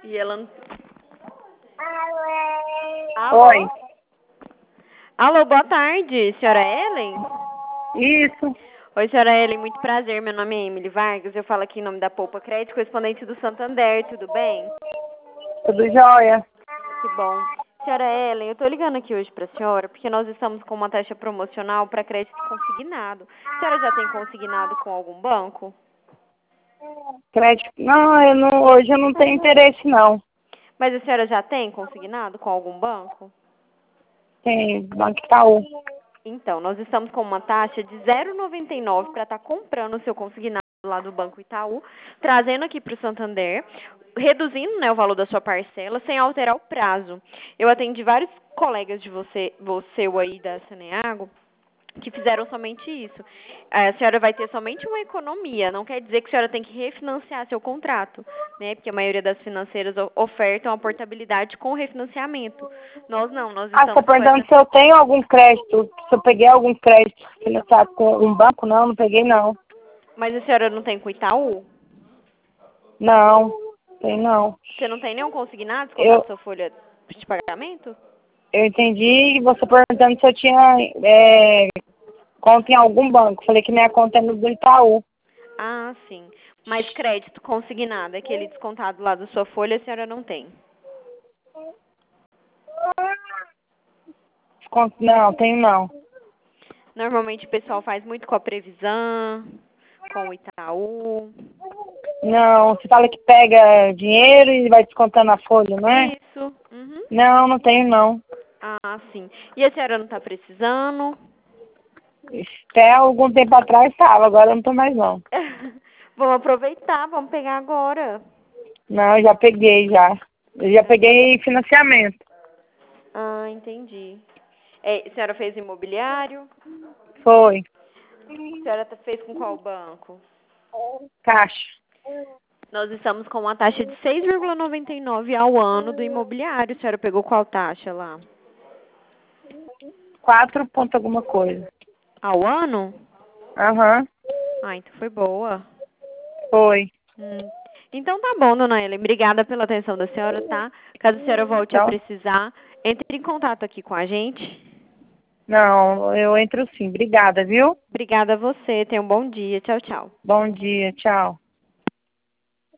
E ela não... Alô? Oi. Alô, boa tarde, senhora Ellen? Isso. Oi, senhora Ellen, muito prazer. Meu nome é Emily Vargas. Eu falo aqui em nome da Poupa Crédito, correspondente do Santander. Tudo bem? Tudo jóia. Que bom. Senhora Ellen, eu estou ligando aqui hoje para a senhora porque nós estamos com uma taxa promocional para crédito consignado. A senhora já tem consignado com algum banco? Crédito. Não, hoje eu não tenho interesse, não. Mas a senhora já tem consignado com algum banco? Tem Banco Itaú. Então, nós estamos com uma taxa de 0,99 para estar comprando o seu consignado lá do Banco Itaú, trazendo aqui para o Santander, reduzindo, né, o valor da sua parcela, sem alterar o prazo. Eu atendi vários colegas de você aí da Saneago, que fizeram somente isso. A senhora vai ter somente uma economia, não quer dizer que a senhora tem que refinanciar seu contrato, né? Porque a maioria das financeiras ofertam a portabilidade com refinanciamento. Nós não, nós Ah, você está estamos com perguntando essa... se eu tenho algum crédito, se eu peguei algum crédito financiado com um banco? Não, não peguei, não. Mas a senhora não tem com o Itaú? Não, tem não. Você não tem nenhum consignado descontado Eu, sua folha de pagamento? eu entendi você perguntando se eu tinha conta em algum banco. Falei que minha conta é no do Itaú. Ah, sim. Mas crédito consignado, aquele descontado lá da sua folha, a senhora não tem? Não, tenho não. Normalmente o pessoal faz muito com a Previsão, com o Itaú. Não, você fala que pega dinheiro e vai descontando a folha, não é? Isso. Uhum. Não, não tenho não. Ah, sim. E a senhora não está precisando? Até algum tempo atrás estava, agora eu não tô mais não. Vamos aproveitar, vamos pegar agora. Não, eu já peguei já. Eu já peguei financiamento. Ah, entendi. É, a senhora fez imobiliário? Foi. A senhora fez com qual banco? Caixa. Nós estamos com uma taxa de 6,99 ao ano do imobiliário. A senhora pegou qual taxa lá? 4 ponto alguma coisa. Ao ano? Aham. Ah, então foi boa. Foi. Então tá bom, dona Ellen. Obrigada pela atenção da senhora, tá? Caso a senhora volte a Então, precisar, entre em contato aqui com a gente. não, eu entro sim. Obrigada, viu? Obrigada a você. Tenha um bom dia. Tchau, tchau. Bom dia, tchau.